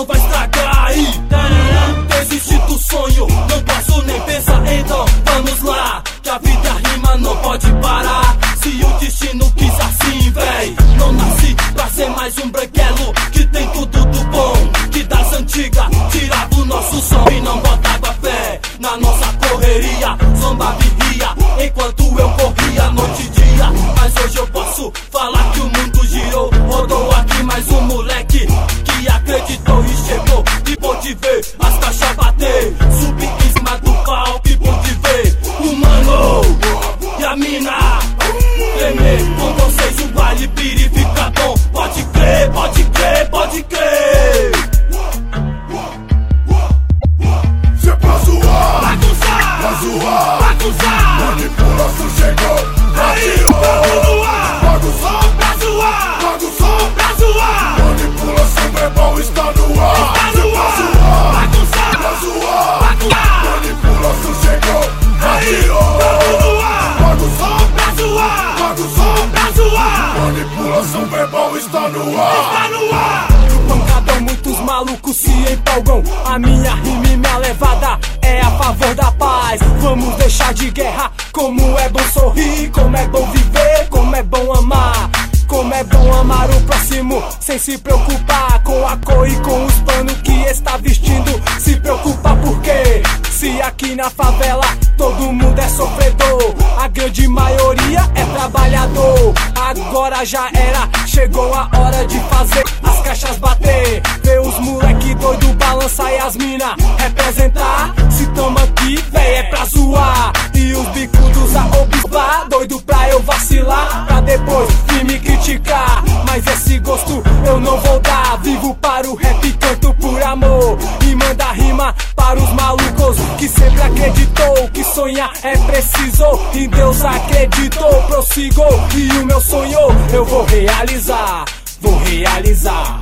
não vai estragar aí. Desiste do sonho, não posso nem pensar, então vamos lá, que a vida e a rima não pode parar. Se o destino quis assim, véi, não nasci pra ser mais um branquelo que tem tudo do bom, que das antigas tirava o nosso som e não botava fé na nossa correria. Zombava e ria enquanto eu corria noite e dia. Mas hoje eu posso falar que o mundo girou. Rodou aqui mais um moleque que acreditou e chegou e pôde ver as caixas bater. Subi em cima do palco e pôde ver o mano e a mina tremer. Com vocês o baile piri fica bom. Pode crer, pode crer, pode crer. Se é pra zoar, Bagunçar, pra zoar, bagunçar, manipulação chegou, aí vamos no ar. bagunçar, Pra zoar, bagunçar, pra zoar, manipulação verbal está no ar. tá Se é no pra ar. zoar, Bagunçar, pra zoar, bagunçar, manipulação chegou, aí vamos no ar. bagunçar, Pra zoar, bagunçar, pra zoar, manipulação verbal está no ar. tá no ar. Pancadão, muitos malucos se empolgam. A minha rima e minha levada é a favor da paz. Vamos deixar de guerra. Como é bom sorrir, como é bom viver, como é bom amar. Como é bom amar o próximo sem se preocupar com a cor e com os panos que está vestindo. Se preocupa por quê? Se aqui na favela todo mundo é sofredor, a grande maioria é trabalhador. Agora já era, chegou a hora de fazer as caixas bater. Ver os moleque doido balançar e as mina representar. Se tamo aqui, véi, é pra zoar. E os bicudos a observar, doido pra eu vacilar, pra depois vir me criticar. Mas esse gosto eu não vou dar. Vivo para o rap, canto por amor e manda rima para os malucos que sempre acreditou que sonhar é preciso. Em Deus acreditou, prossigo e o meu sonho eu vou realizar, vou realizar.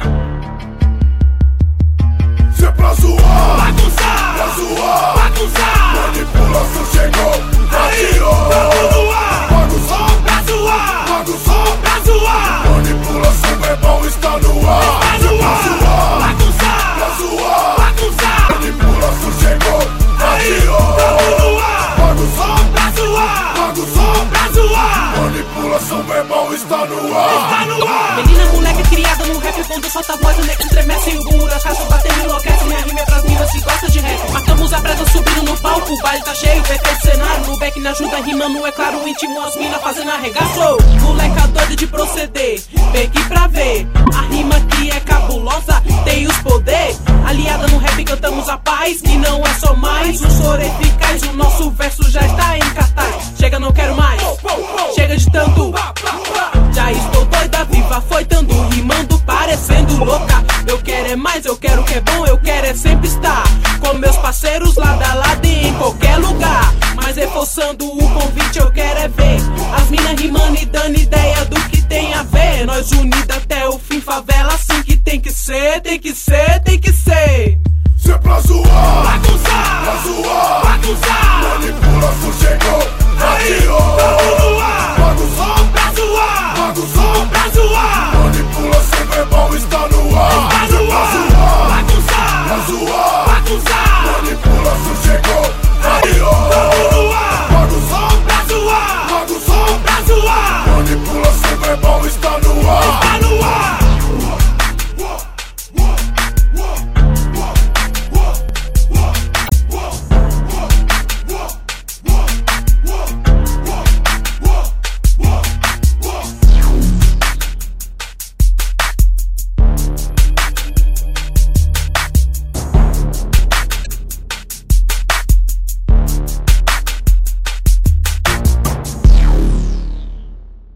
Se é pra zoar, Bagunçar, pra zoar, bagunçar, manipulação chegou, aí vamos no ar. bagunçar, Pra zoar, bagunçar, pra zoar, manipulação verbal está no ar. tá no ar. Bagunçar, Pra zoar, bagunçar, manipulação chegou, aí vamos no ar. bagunçar, Pra zoar, bagunçar, pra zoar, manipulação verbal está no ar. tá no ar. Menina, moleque criada no rap, quando solta a voz, o nego estremece. O bumbum da caixa batendo, enlouquece. Minha rima é pras minas que gosta de rap. Marcamos a presa subindo no palco, o baile tá cheio, perfeito cenário. No back na ajuda, rimando, é claro, íntimo, as minas fazendo arregaço. Moleca doida de proceder, vem aqui pra ver. A rima aqui é cabulosa, tem os poder. Aliada no rap, cantamos a paz, que não é só mais um soro eficaz. O nosso verso já está em cartaz. Chega, não quero mais, chega de tanto. Já estou doida, viva, foi dando, rimando, parecendo louca. Eu quero é mais, eu quero o que é bom, eu quero é sempre estar com meus parceiros lado a lado e em qualquer lugar. Mas reforçando o convite, eu quero é ver as minas rimando e dando ideia do que tem a ver. Nós unidos até o fim, favela assim que tem que ser, tem que ser,